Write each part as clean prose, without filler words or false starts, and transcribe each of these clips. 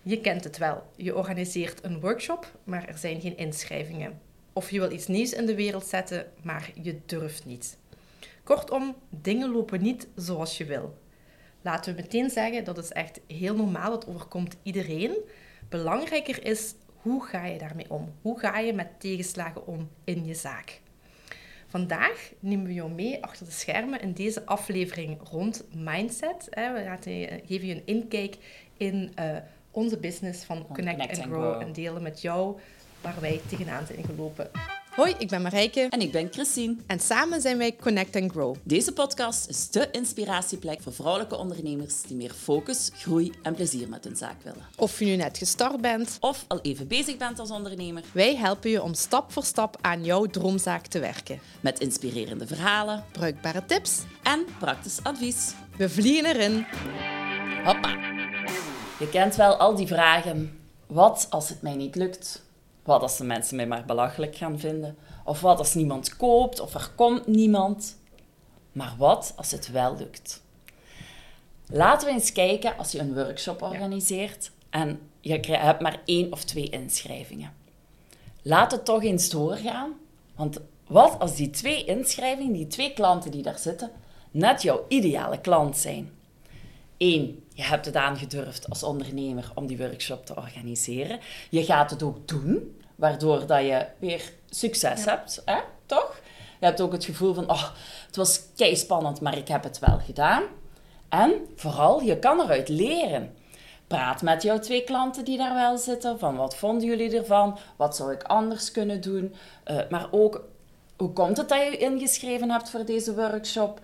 Je kent het wel. Je organiseert een workshop, maar er zijn geen inschrijvingen. Of je wil iets nieuws in de wereld zetten, maar je durft niet. Kortom, dingen lopen niet zoals je wil. Laten we meteen zeggen, dat is echt heel normaal, dat overkomt iedereen. Belangrijker is, hoe ga je daarmee om? Hoe ga je met tegenslagen om in je zaak? Vandaag nemen we jou mee achter de schermen in deze aflevering rond mindset. We geven je een inkijk in onze business van Connect and Grow en delen met jou waar wij tegenaan zijn gelopen. Hoi, ik ben Marijke. En ik ben Christine. En samen zijn wij Connect and Grow. Deze podcast is de inspiratieplek voor vrouwelijke ondernemers die meer focus, groei en plezier met hun zaak willen. Of je nu net gestart bent, of al even bezig bent als ondernemer. Wij helpen je om stap voor stap aan jouw droomzaak te werken. Met inspirerende verhalen, bruikbare tips en praktisch advies. We vliegen erin. Hoppa. Je kent wel al die vragen. Wat als het mij niet lukt? Wat als de mensen mij maar belachelijk gaan vinden? Of wat als niemand koopt? Of er komt niemand? Maar wat als het wel lukt? Laten we eens kijken als je een workshop organiseert en je hebt maar 1 of 2 inschrijvingen. Laat het toch eens doorgaan. Want wat als die 2 inschrijvingen, die 2 klanten die daar zitten, net jouw ideale klant zijn? 1, je hebt het aangedurfd als ondernemer om die workshop te organiseren. Je gaat het ook doen, waardoor dat je weer succes hebt, hè? Toch? Je hebt ook het gevoel van, het was keispannend, maar ik heb het wel gedaan. En vooral, je kan eruit leren. Praat met jouw 2 klanten die daar wel zitten, van wat vonden jullie ervan? Wat zou ik anders kunnen doen? Maar ook, hoe komt het dat je ingeschreven hebt voor deze workshop?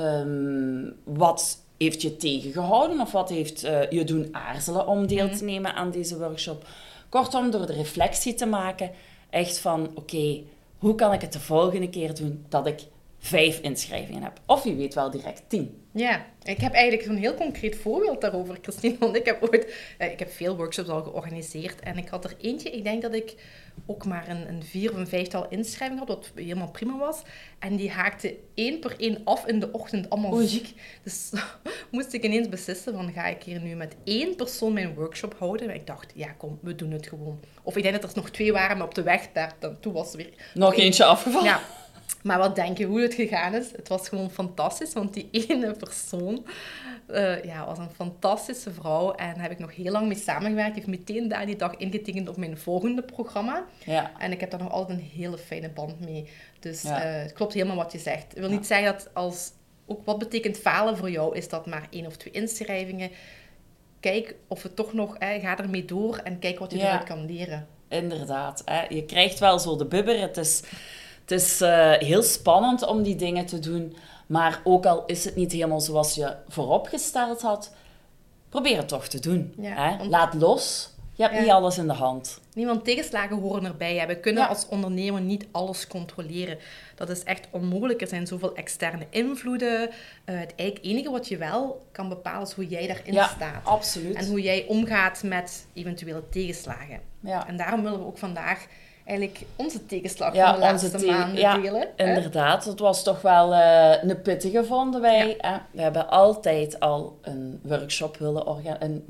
Wat heeft je tegengehouden of wat heeft je doen aarzelen om deel te nemen aan deze workshop? Kortom, door de reflectie te maken, echt van, oké, hoe kan ik het de volgende keer doen dat ik 5 inschrijvingen heb? Of wie weet wel direct 10. Ja, ik heb eigenlijk zo'n heel concreet voorbeeld daarover, Christine. Want ik heb veel workshops al georganiseerd. En ik had er eentje, ik denk dat ik ook maar een 4 of een 5-tal inschrijvingen had, wat helemaal prima was. En die haakte 1 per 1 af in de ochtend, allemaal ziek. Dus moest ik ineens beslissen van, ga ik hier nu met 1 persoon mijn workshop houden? En ik dacht, ja kom, we doen het gewoon. Of ik denk dat er nog 2 waren, maar op de weg daar, toen was er weer... Nog eentje afgevallen? Ja. Maar wat denk je hoe het gegaan is? Het was gewoon fantastisch, want die ene persoon was een fantastische vrouw. En daar heb ik nog heel lang mee samengewerkt. Die heeft meteen daar die dag ingetekend op mijn volgende programma. Ja. En ik heb daar nog altijd een hele fijne band mee. Dus het klopt helemaal wat je zegt. Ik wil niet zeggen dat ook wat betekent falen voor jou, is dat maar 1 of 2 inschrijvingen. Kijk of het toch nog, ga ermee door en kijk wat je eruit kan leren. Inderdaad. Je krijgt wel zo de bibber. Het is heel spannend om die dingen te doen, maar ook al is het niet helemaal zoals je vooropgesteld had, probeer het toch te doen. Ja, Laat los. Je hebt niet alles in de hand. Want tegenslagen horen erbij. We kunnen als ondernemer niet alles controleren. Dat is echt onmogelijk. Er zijn zoveel externe invloeden. Het enige wat je wel kan bepalen is hoe jij daarin staat. Absoluut. En hoe jij omgaat met eventuele tegenslagen. Ja. En daarom willen we ook vandaag eigenlijk onze tegenslag van de laatste maanden delen. Inderdaad. Het was toch wel een pittige, vonden wij. Ja. We hebben altijd al een workshop willen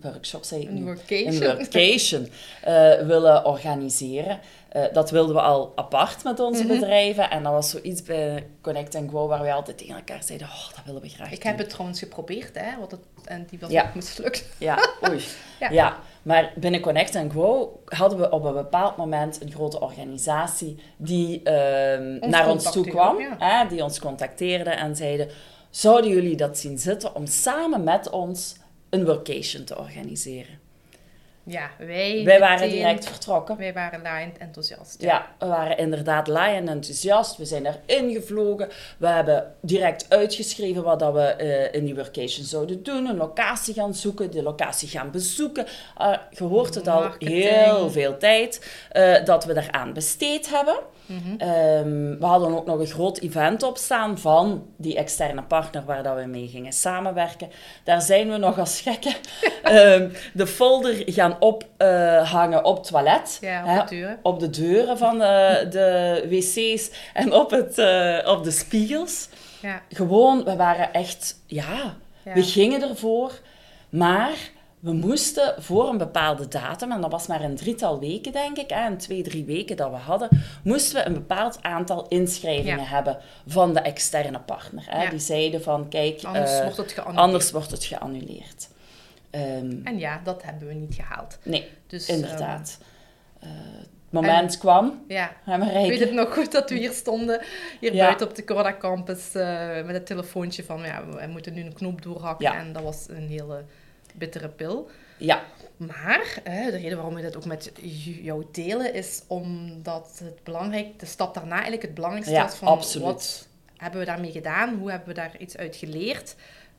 workation willen organiseren. Dat wilden we al apart met onze bedrijven. En dat was zoiets bij Connect and Grow waar we altijd tegen elkaar zeiden, dat willen we graag doen. Ik heb het trouwens geprobeerd, en die was ook mislukt. Ja, oei. Ja, maar binnen Connect and Grow hadden we op een bepaald moment een grote organisatie die naar ons toe kwam. Die ons contacteerde en zeiden, zouden jullie dat zien zitten om samen met ons een workation te organiseren? Ja, wij waren direct vertrokken. Wij waren laaiend enthousiast. Ja, we waren inderdaad laaiend enthousiast. We zijn erin gevlogen. We hebben direct uitgeschreven wat dat we in die workation zouden doen. Een locatie gaan zoeken, de locatie gaan bezoeken. Je hoort het al heel veel tijd dat we daaraan besteed hebben. We hadden ook nog een groot event opstaan van die externe partner waar dat we mee gingen samenwerken. Daar zijn we nog als gekken de folder gaan ophangen op het toilet. Ja, op de deuren van de wc's en op de spiegels. Ja. Gewoon, we waren echt, we gingen ervoor. Maar we moesten voor een bepaalde datum, en dat was maar een 3-tal weken, denk ik, en 2-3 weken dat we hadden, moesten we een bepaald aantal inschrijvingen hebben van de externe partner. Hè. Die zeiden van, kijk, anders wordt het geannuleerd. En ja, dat hebben we niet gehaald. Nee, dus, inderdaad. Het moment kwam. Ja, ik weet het nog goed dat we hier stonden, buiten op de Corda Campus, met het telefoontje van, we moeten nu een knoop doorhakken. Ja. En dat was een hele bittere pil. Ja. Maar de reden waarom we dat ook met jou delen, is omdat de stap daarna eigenlijk het belangrijkste was van, absoluut. Wat hebben we daarmee gedaan? Hoe hebben we daar iets uit geleerd?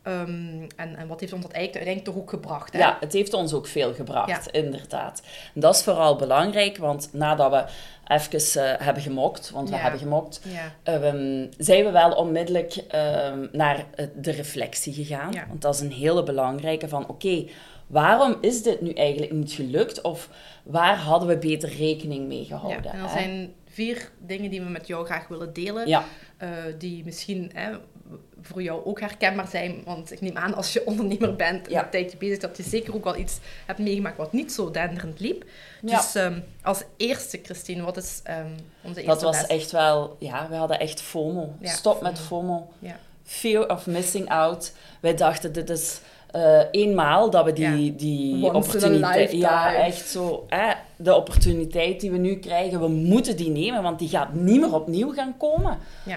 En wat heeft ons dat eigenlijk uiteindelijk toch ook gebracht? Hè? Ja, het heeft ons ook veel gebracht, inderdaad. En dat is vooral belangrijk, want nadat we even hebben gemokt, want we hebben gemokt, zijn we wel onmiddellijk naar de reflectie gegaan. Ja. Want dat is een hele belangrijke van, oké, waarom is dit nu eigenlijk niet gelukt? Of waar hadden we beter rekening mee gehouden? Ja, en er zijn 4 dingen die we met jou graag willen delen, die misschien... voor jou ook herkenbaar zijn. Want ik neem aan, als je ondernemer bent en een tijdje bezig, dat je zeker ook wel iets hebt meegemaakt wat niet zo denderend liep. Ja. Dus als eerste, Christine, wat is onze eerste Dat was les? echt wel... Ja, we hadden echt FOMO. Ja, Stop met FOMO. Ja. Fear of missing out. Wij dachten, dit is eenmaal dat we die opportuniteit... Ja, echt zo. De opportuniteit die we nu krijgen, we moeten die nemen, want die gaat niet meer opnieuw gaan komen. Ja.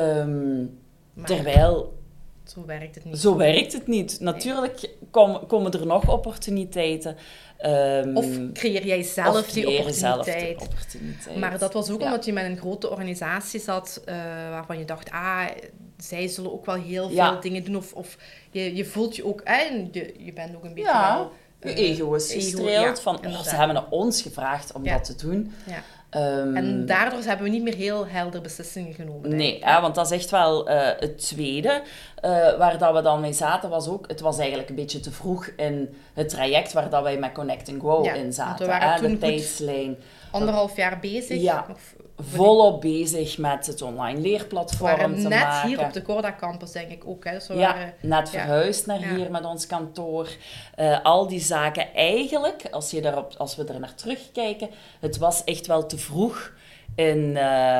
Maar terwijl... Zo werkt het niet. Zo werkt het niet. Natuurlijk komen er nog opportuniteiten. Of creëer jij zelf die opportuniteit. opportuniteit. Maar dat was ook omdat je met een grote organisatie zat, waarvan je dacht, zij zullen ook wel heel veel dingen doen. Of je voelt je ook... je bent ook een beetje... wel, je ego is gestreeld van... ze hebben naar ons gevraagd om dat te doen. Ja. En daardoor hebben we niet meer heel helder beslissingen genomen. Nee, want dat is echt wel het tweede. Waar dat we dan mee zaten, was ook... Het was eigenlijk een beetje te vroeg in het traject waar dat wij met Connect & Grow in zaten. We waren toen de tijdslijn. 1,5 jaar bezig. Ja, volop bezig met het online leerplatform te maken. We waren net hier op de Corda Campus, denk ik ook. Hè. Dus net verhuisd naar hier met ons kantoor. Al die zaken. Eigenlijk, als we er naar terugkijken, het was echt wel te vroeg in...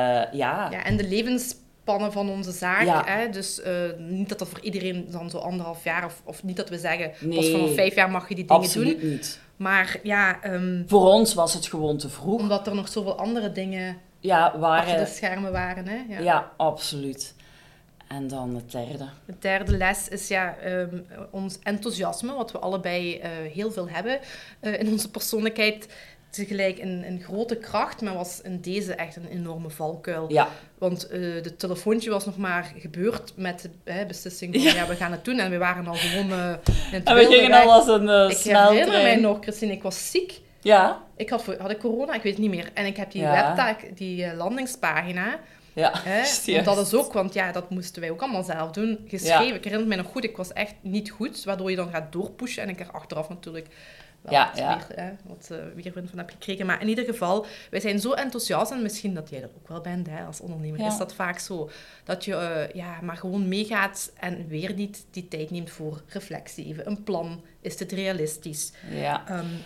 en de levensspannen van onze zaak. Ja. Hè. Dus niet dat voor iedereen dan zo 1,5 jaar... Of niet dat we zeggen, pas vanaf 5 jaar mag je die dingen doen. Absoluut niet. Maar voor ons was het gewoon te vroeg. Omdat er nog zoveel andere dingen... achter de schermen waren. Hè? Ja, absoluut. En dan het derde. De derde les is ons enthousiasme, wat we allebei heel veel hebben in onze persoonlijkheid. Tegelijk een grote kracht, maar was in deze echt een enorme valkuil. Ja. Want het telefoontje was nog maar gebeurd met de beslissing van we gaan het doen. En we waren al gewoon in het en we gingen al als een Ik herinner mij nog, Christine, ik was ziek. Ja. Had ik corona? Ik weet het niet meer. En ik heb die webtag, die landingspagina... Ja, want dat is ook, want dat moesten wij ook allemaal zelf doen, geschreven. Ja. Ik herinner me nog goed, ik was echt niet goed, waardoor je dan gaat doorpushen. En ik er achteraf natuurlijk wel wat weerwind van heb gekregen. Maar in ieder geval, wij zijn zo enthousiast, en misschien dat jij dat ook wel bent als ondernemer, is dat vaak zo. Dat je maar gewoon meegaat en weer niet die tijd neemt voor reflectie. Even een plan, is het realistisch? Ja.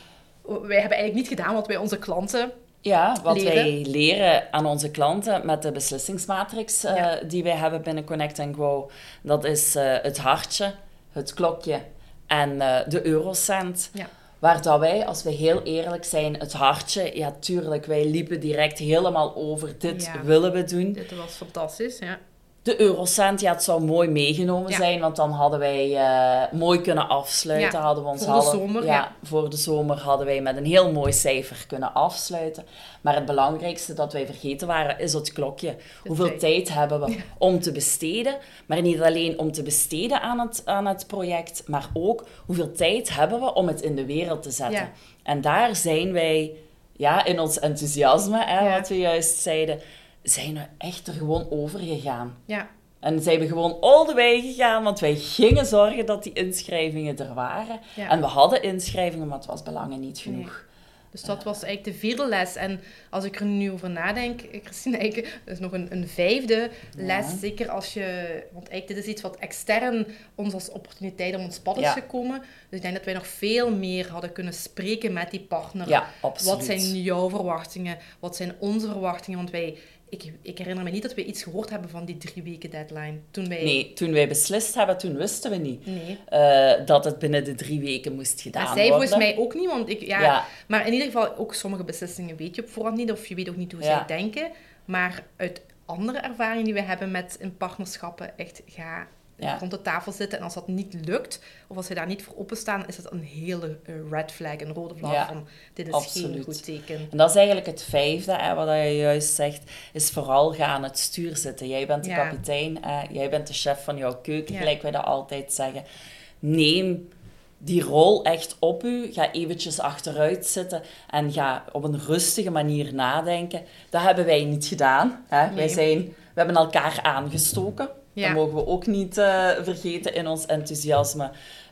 Wij hebben eigenlijk niet gedaan wat wij onze klanten... Ja, wat wij leren aan onze klanten met de beslissingsmatrix die wij hebben binnen Connect & Grow, dat is het hartje, het klokje en de eurocent. Ja. Waar dat wij, als we heel eerlijk zijn, het hartje, tuurlijk, wij liepen direct helemaal over. Dit willen we doen. Dit was fantastisch, ja. De eurocent, het zou mooi meegenomen zijn, want dan hadden wij mooi kunnen afsluiten. Hadden we ons voor de zomer, voor de zomer hadden wij met een heel mooi cijfer kunnen afsluiten. Maar het belangrijkste dat wij vergeten waren, is het klokje. Hoeveel tijd hebben we om te besteden? Maar niet alleen om te besteden aan het project, maar ook hoeveel tijd hebben we om het in de wereld te zetten. Ja. En daar zijn wij, in ons enthousiasme, wat we juist zeiden... zijn we echt er gewoon over gegaan. Ja. En zijn we gewoon all the way gegaan, want wij gingen zorgen dat die inschrijvingen er waren. Ja. En we hadden inschrijvingen, maar het was belangen niet genoeg. Dus dat was eigenlijk de 4e les. En als ik er nu over nadenk, Christine, eigenlijk, dat is nog een 5e les. Zeker als je... Want eigenlijk dit is iets wat extern ons als opportuniteit op ons pad is gekomen. Dus ik denk dat wij nog veel meer hadden kunnen spreken met die partner. Ja, absoluut. Wat zijn jouw verwachtingen? Wat zijn onze verwachtingen? Want ik herinner me niet dat we iets gehoord hebben van die 3 weken deadline. Nee, toen wij beslist hebben, toen wisten we niet dat het binnen de 3 weken moest gedaan worden. Zij volgens mij ook niet, want maar in ieder geval, ook sommige beslissingen weet je op voorhand niet, of je weet ook niet hoe zij denken. Maar uit andere ervaringen die we hebben met in partnerschappen, echt rond de tafel zitten. En als dat niet lukt, of als ze daar niet voor openstaan, is dat een hele red flag, een rode vlag van dit is geen goed teken. En dat is eigenlijk het 5e, wat je juist zegt, is vooral ga aan het stuur zitten. Jij bent de kapitein, jij bent de chef van jouw keuken, gelijk wij dat altijd zeggen. Neem die rol echt op u, ga eventjes achteruit zitten en ga op een rustige manier nadenken. Dat hebben wij niet gedaan. Nee. We hebben elkaar aangestoken. Dat mogen we ook niet vergeten in ons enthousiasme.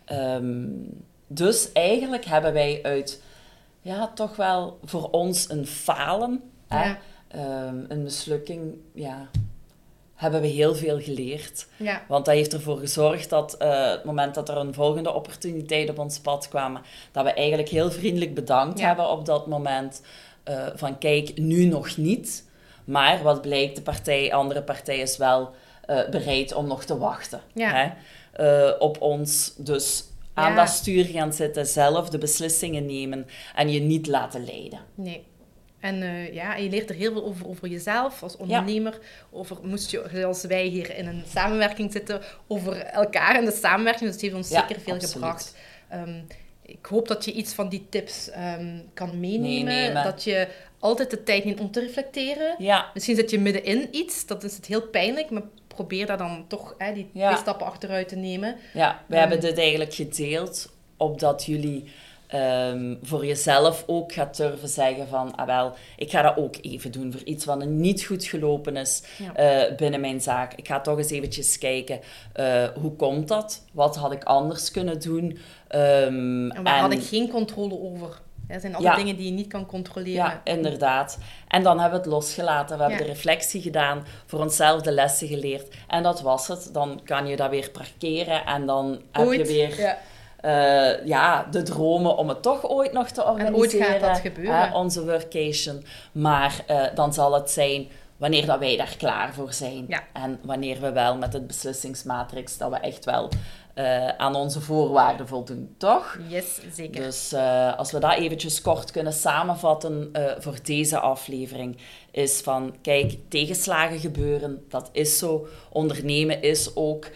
Dus eigenlijk hebben wij uit toch wel voor ons een falen, een mislukking, hebben we heel veel geleerd. Ja. Want dat heeft ervoor gezorgd dat het moment dat er een volgende opportuniteit op ons pad kwam, dat we eigenlijk heel vriendelijk bedankt hebben op dat moment. Van kijk, nu nog niet. Maar wat blijkt, de andere partij is wel bereid om nog te wachten. Ja. Op ons. Dus aan dat stuur gaan zitten, zelf de beslissingen nemen en je niet laten leiden. Nee. En je leert er heel veel over jezelf als ondernemer. Moest je, als wij hier in een samenwerking zitten, over elkaar en de samenwerking. Dus het heeft ons zeker veel gebracht. Ik hoop dat je iets van die tips kan meenemen. Dat je altijd de tijd neemt om te reflecteren. Ja. Misschien zit je middenin iets, dat is het heel pijnlijk, maar probeer daar dan toch die 2 stappen achteruit te nemen. Ja, we hebben dit eigenlijk gedeeld, opdat jullie voor jezelf ook gaat durven zeggen van, ik ga dat ook even doen voor iets wat niet goed gelopen is binnen mijn zaak. Ik ga toch eens eventjes kijken, hoe komt dat? Wat had ik anders kunnen doen? En waar had ik geen controle over? Dat zijn alle dingen die je niet kan controleren. Ja, inderdaad. En dan hebben we het losgelaten. We hebben de reflectie gedaan, voor onszelf de lessen geleerd. En dat was het. Dan kan je dat weer parkeren en dan heb je weer... de dromen om het toch ooit nog te organiseren. En ooit gaat dat gebeuren. Onze workation. Maar dan zal het zijn wanneer dat wij daar klaar voor zijn. Ja. En wanneer we wel met het beslissingsmatrix, dat we echt wel aan onze voorwaarden voldoen, toch? Yes, zeker. Dus als we dat eventjes kort kunnen samenvatten voor deze aflevering, is van, kijk, tegenslagen gebeuren, dat is zo. Ondernemen is ook...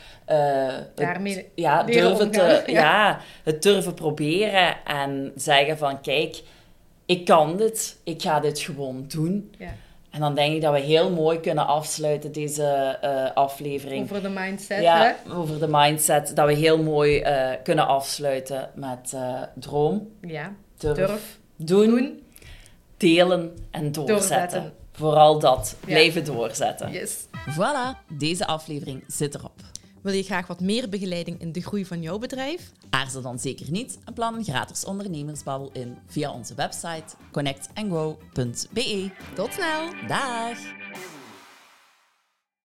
het durven proberen en zeggen van, kijk, ik kan dit, ik ga dit gewoon doen. Ja. En dan denk ik dat we heel mooi kunnen afsluiten, deze aflevering. Over de mindset, Ja, over de mindset. Dat we heel mooi kunnen afsluiten met droom, durf, doen, delen en doorzetten. Vooral dat, blijven doorzetten. Yes. Voilà, deze aflevering zit erop. Wil je graag wat meer begeleiding in de groei van jouw bedrijf? Aarzel dan zeker niet en plan een gratis ondernemersbabbel in via onze website connectandgrow.be. Tot snel! Dag!